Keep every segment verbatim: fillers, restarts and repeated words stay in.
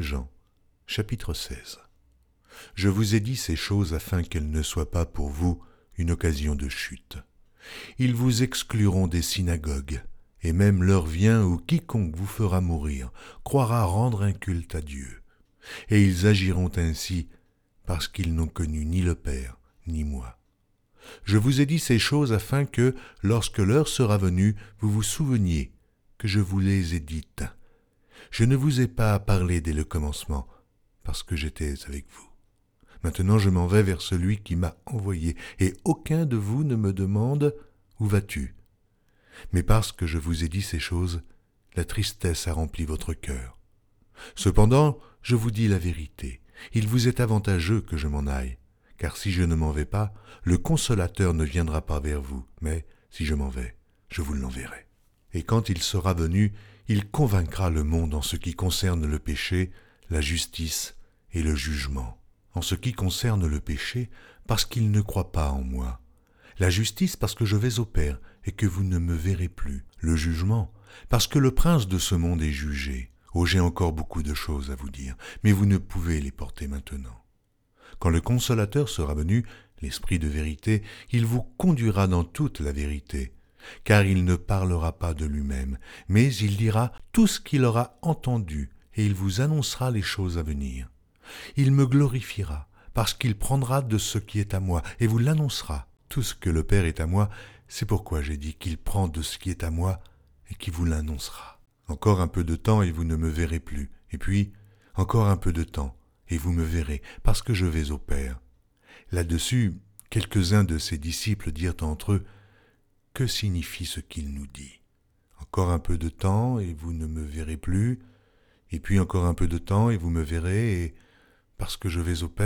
Jean, chapitre seize. Je vous ai dit ces choses afin qu'elles ne soient pas pour vous une occasion de chute. Ils vous excluront des synagogues, et même l'heure vient où quiconque vous fera mourir croira rendre un culte à Dieu. Et ils agiront ainsi parce qu'ils n'ont connu ni le Père, ni moi. Je vous ai dit ces choses afin que, lorsque l'heure sera venue, vous vous souveniez que je vous les ai dites. Je ne vous ai pas parlé dès le commencement, parce que j'étais avec vous. Maintenant je m'en vais vers celui qui m'a envoyé, et aucun de vous ne me demande « Où vas-tu » Mais parce que je vous ai dit ces choses, la tristesse a rempli votre cœur. Cependant, je vous dis la vérité, il vous est avantageux que je m'en aille, car si je ne m'en vais pas, le Consolateur ne viendra pas vers vous, mais si je m'en vais, je vous l'enverrai. Et quand il sera venu, il convaincra le monde en ce qui concerne le péché, la justice et le jugement. En ce qui concerne le péché, parce qu'il ne croit pas en moi. La justice, parce que je vais au Père et que vous ne me verrez plus. Le jugement, parce que le prince de ce monde est jugé. Oh, j'ai encore beaucoup de choses à vous dire, mais vous ne pouvez les porter maintenant. Quand le Consolateur sera venu, l'Esprit de vérité, il vous conduira dans toute la vérité, car il ne parlera pas de lui-même, mais il dira tout ce qu'il aura entendu, et il vous annoncera les choses à venir. Il me glorifiera, parce qu'il prendra de ce qui est à moi, et vous l'annoncera. Tout ce que le Père est à moi, c'est pourquoi j'ai dit qu'il prend de ce qui est à moi, et qu'il vous l'annoncera. Encore un peu de temps, et vous ne me verrez plus. Et puis, encore un peu de temps, et vous me verrez, parce que je vais au Père. Là-dessus, quelques-uns de ses disciples dirent entre eux, « Que signifie ce qu'il nous dit ? Encore un peu de temps, et vous ne me verrez plus, et puis encore un peu de temps, et vous me verrez, et parce que je vais au Père. »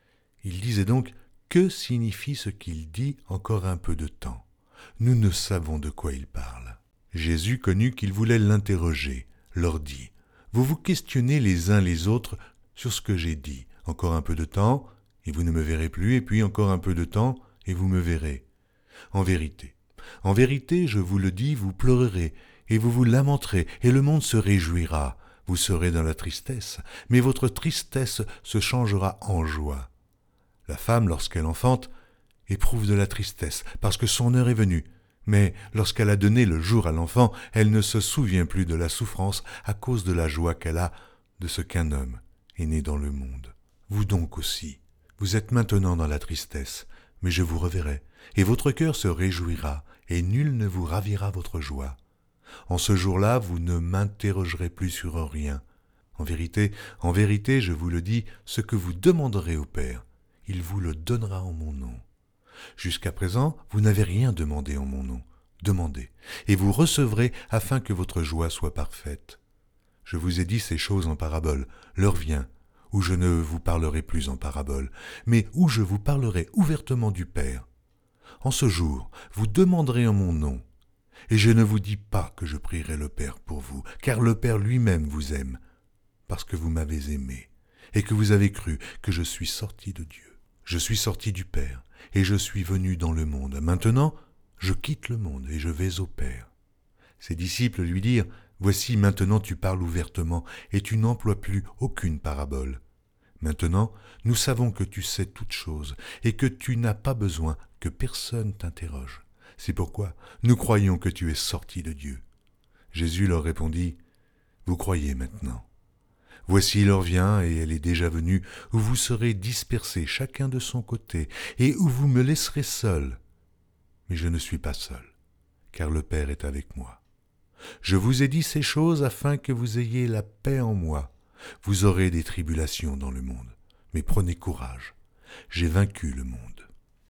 Il disait donc, « Que signifie ce qu'il dit encore un peu de temps ? Nous ne savons de quoi il parle. » Jésus connut qu'ils voulaient l'interroger, leur dit, « Vous vous questionnez les uns les autres sur ce que j'ai dit. Encore un peu de temps, et vous ne me verrez plus, et puis encore un peu de temps, et vous me verrez. En vérité, en vérité, je vous le dis, vous pleurerez, et vous vous lamenterez, et le monde se réjouira. Vous serez dans la tristesse, mais votre tristesse se changera en joie. La femme, lorsqu'elle enfante, éprouve de la tristesse, parce que son heure est venue. Mais lorsqu'elle a donné le jour à l'enfant, elle ne se souvient plus de la souffrance à cause de la joie qu'elle a de ce qu'un homme est né dans le monde. Vous donc aussi, vous êtes maintenant dans la tristesse, mais je vous reverrai, et votre cœur se réjouira, et nul ne vous ravira votre joie. En ce jour-là, vous ne m'interrogerez plus sur rien. En vérité, en vérité, je vous le dis, ce que vous demanderez au Père, il vous le donnera en mon nom. Jusqu'à présent, vous n'avez rien demandé en mon nom. Demandez, et vous recevrez afin que votre joie soit parfaite. Je vous ai dit ces choses en parabole. L'heure vient où je ne vous parlerai plus en parabole, mais où je vous parlerai ouvertement du Père. En ce jour, vous demanderez en mon nom. Et je ne vous dis pas que je prierai le Père pour vous, car le Père lui-même vous aime, parce que vous m'avez aimé, et que vous avez cru que je suis sorti de Dieu. Je suis sorti du Père, et je suis venu dans le monde. Maintenant, je quitte le monde, et je vais au Père. Ses disciples lui dirent, « Voici, maintenant tu parles ouvertement, et tu n'emploies plus aucune parabole. Maintenant, nous savons que tu sais toutes choses, et que tu n'as pas besoin que personne t'interroge. C'est pourquoi nous croyons que tu es sorti de Dieu. » Jésus leur répondit, « Vous croyez maintenant. Voici l'heure vient, et elle est déjà venue, où vous serez dispersés chacun de son côté, et où vous me laisserez seul. Mais je ne suis pas seul, car le Père est avec moi. Je vous ai dit ces choses afin que vous ayez la paix en moi. Vous aurez des tribulations dans le monde, mais prenez courage, j'ai vaincu le monde. »